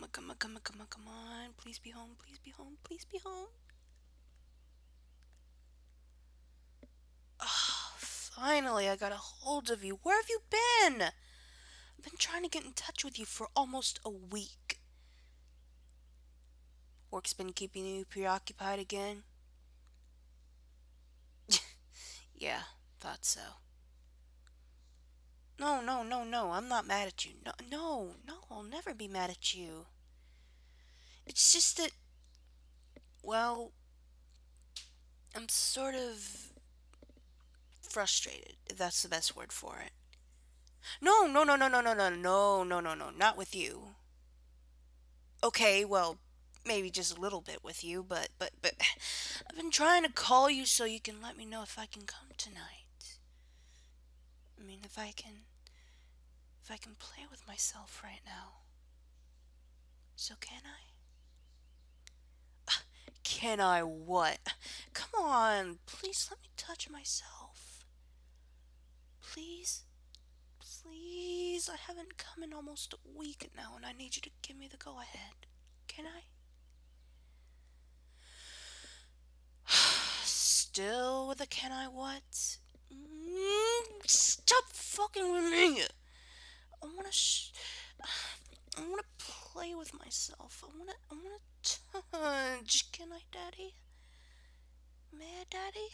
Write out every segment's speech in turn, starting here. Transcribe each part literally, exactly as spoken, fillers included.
on, come on, come on, come on, come on. Please be home, please be home, please be home. Oh, finally, I got a hold of you. Where have you been? I've been trying to get in touch with you for almost a week. Work's been keeping you preoccupied again? Yeah, thought so. No, no, no, no, I'm not mad at you. No, no, no, I'll never be mad at you. It's just that, well, I'm sort of frustrated, if that's the best word for it. No, no, no, no, no, no, no, no, no, no, no, not with you. Okay, well, maybe just a little bit with you, but, but, but, I've been trying to call you so you can let me know if I can come tonight. I mean, if I can, if I can play with myself right now. So can I? Can I what? Come on, please let me touch myself. Please? Please? I haven't come in almost a week now and I need you to give me the go ahead. Can I? Still with a can I what? Mm, stop fucking with me! I wanna sh- I wanna play with myself. I wanna I wanna touch. Can I, Daddy? May I, Daddy?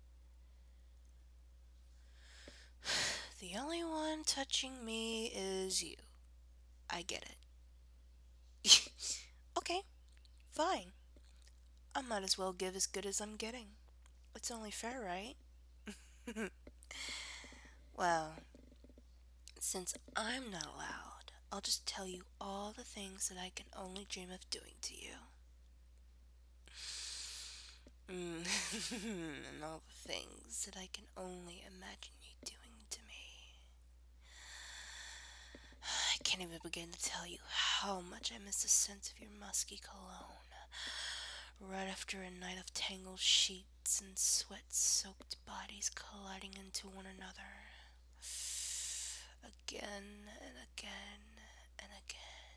The only one touching me is you. I get it. Okay, fine. I might as well give as good as I'm getting. It's only fair, right? Well, since I'm not allowed, I'll just tell you all the things that I can only dream of doing to you. Mm. And all the things that I can only imagine you doing to me. I can't even begin to tell you how much I miss the scent of your musky cologne. Right after a night of tangled sheets and sweat-soaked bodies colliding into one another. Again and again and again.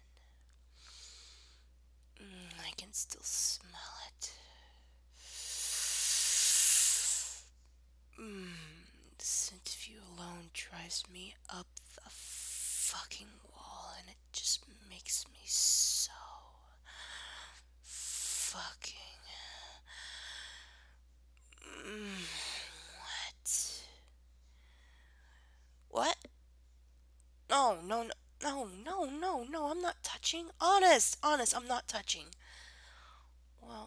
Mm, I can still smell it. Mm, the scent of you alone drives me up the fucking wall and it just makes me so fucking. Mm, what? What? No, no, no, no, no, no, no, I'm not touching. Honest, honest, I'm not touching. Well,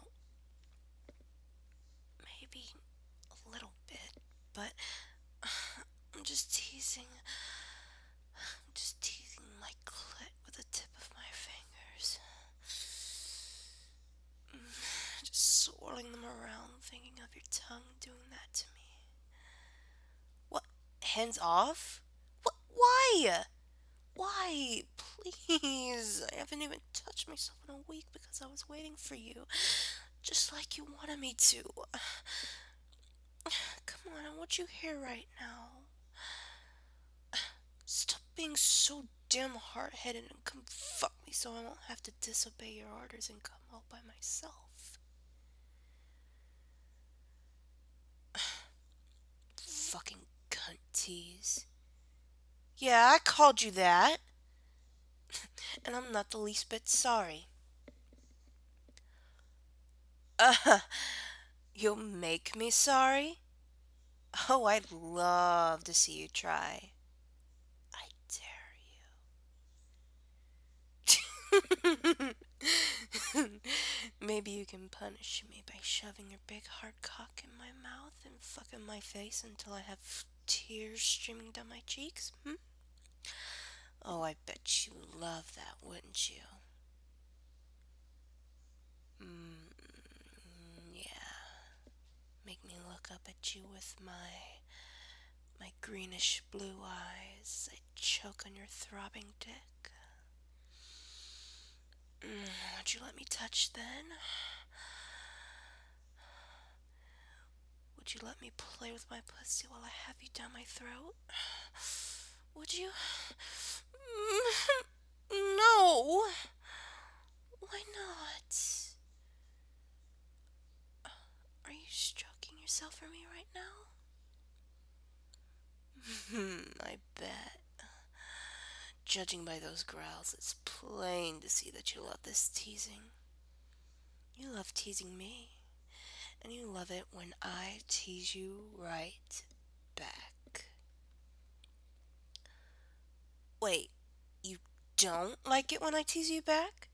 maybe a little bit, but I'm just teasing. I'm just teasing my clit with the tip of my fingers. Just swirling them around, thinking of your tongue doing that to me. What? Hands off? What? Why? Why? Please. I haven't even touched myself in a week because I was waiting for you. Just like you wanted me to. Come on, I want you here right now. Stop being so damn hard-headed and come fuck me so I won't have to disobey your orders and come all by myself. Fucking cunt tease. Yeah, I called you that. And I'm not the least bit sorry. Uh, you'll make me sorry? Oh, I'd love to see you try. I dare you. Maybe you can punish me by shoving your big hard cock in my mouth and fucking my face until I have tears streaming down my cheeks, hmm? Oh, I bet you love that, wouldn't you? Mm, yeah. Make me look up at you with my my greenish blue eyes. I choke on your throbbing dick. Mm, would you let me touch then? Would you let me play with my pussy while I have you down my throat? Would you? No. right now? Hmm, I bet. Judging by those growls, it's plain to see that you love this teasing. You love teasing me, and you love it when I tease you right back. Wait, you don't like it when I tease you back?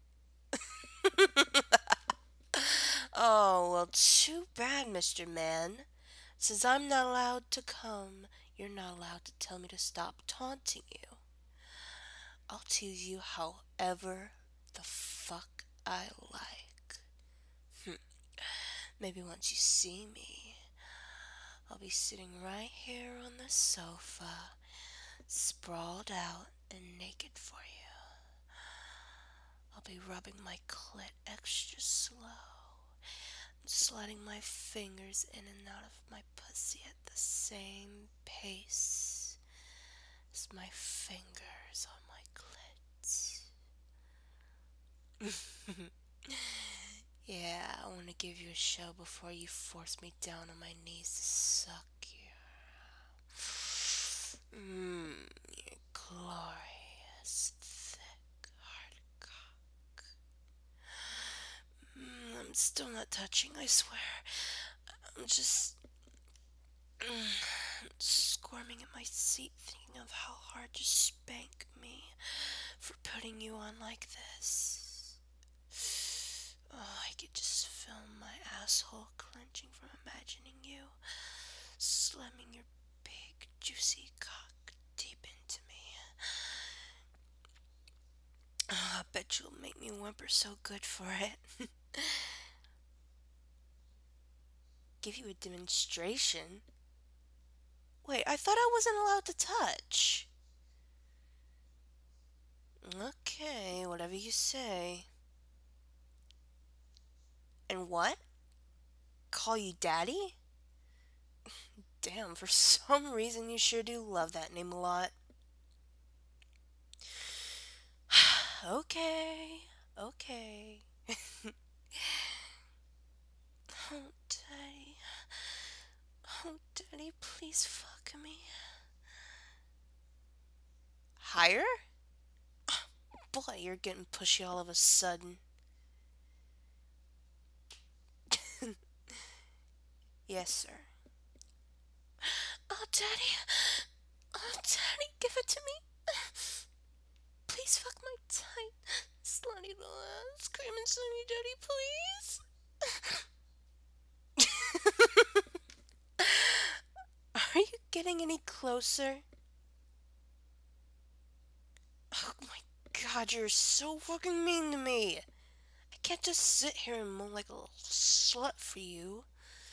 Oh, well, too bad, Mister Man. Since I'm not allowed to come, you're not allowed to tell me to stop taunting you. I'll tease you however the fuck I like. Hm. Maybe once you see me, I'll be sitting right here on the sofa, sprawled out and naked for you. I'll be rubbing my clit extra slow, sliding my fingers in and out of my pussy at the same pace as my fingers on my clit. Yeah, I want to give you a show before you force me down on my knees to suck you. Mmm, your glorious, thick, hard cock. Mm, I'm still not touching, I swear. I'm just mm, squirming in my seat thinking of how hard you spank me for putting you on like this. Oh, I could just feel my asshole clenching from imagining you slamming your big, juicy cock deep into me. Oh, I bet you'll make me whimper so good for it. Give you a demonstration? Wait, I thought I wasn't allowed to touch. Okay, whatever you say. And what? Call you daddy? Damn, for some reason you sure do love that name a lot. Okay, okay. Oh, daddy. Oh, daddy, please fuck me. Higher? Boy, you're getting pushy all of a sudden. Yes, sir. Oh, daddy. Oh, daddy, give it to me. Please fuck my tight, slutty little ass. Scream and send me, daddy, please. Are you getting any closer? Oh my god, you're so fucking mean to me. I can't just sit here and moan like a little slut for you.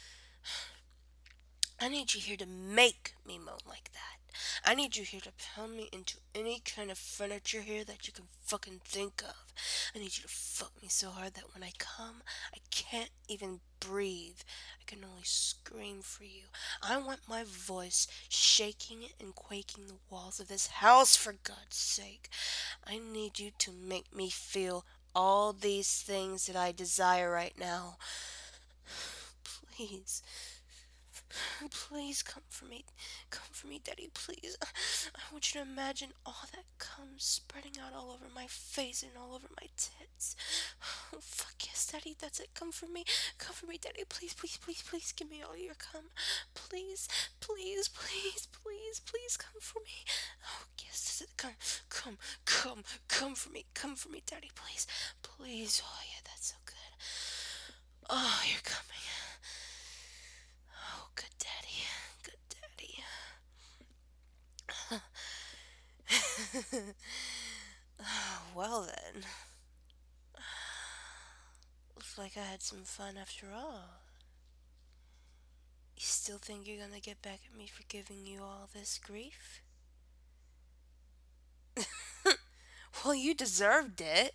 I need you here to make me moan like that. I need you here to pound me into any kind of furniture here that you can fucking think of. I need you to fuck me so hard that when I come, I can't even breathe. I can only scream for you. I want my voice shaking and quaking the walls of this house, for God's sake. I need you to make me feel all these things that I desire right now. Please. Please come for me. Come for me, Daddy, please. I want you to imagine all that comes spreading out all over my face and all over my tits. Oh, fuck yes, Daddy, that's it. Come for me. Come for me, Daddy, please, please, please, please give me all your cum. Please, please, please, please, please come for me. Oh, yes, that's it. Come, come, come, come for me. Come for me, Daddy, please. Please. Oh, yeah, that's so good. Oh, you're coming. Oh, good daddy. Good daddy. Well then. Looks like I had some fun after all. You still think you're gonna get back at me for giving you all this grief? Well, you deserved it.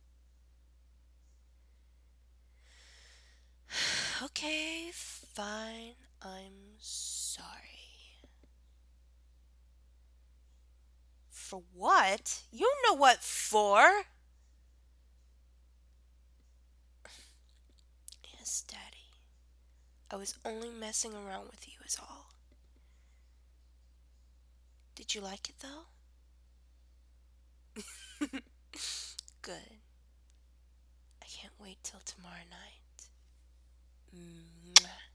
Okay, fine. I'm sorry. For what? You know what for? Yes, Daddy. I was only messing around with you, is all. Did you like it though? Good. I can't wait till tomorrow night. Mwah.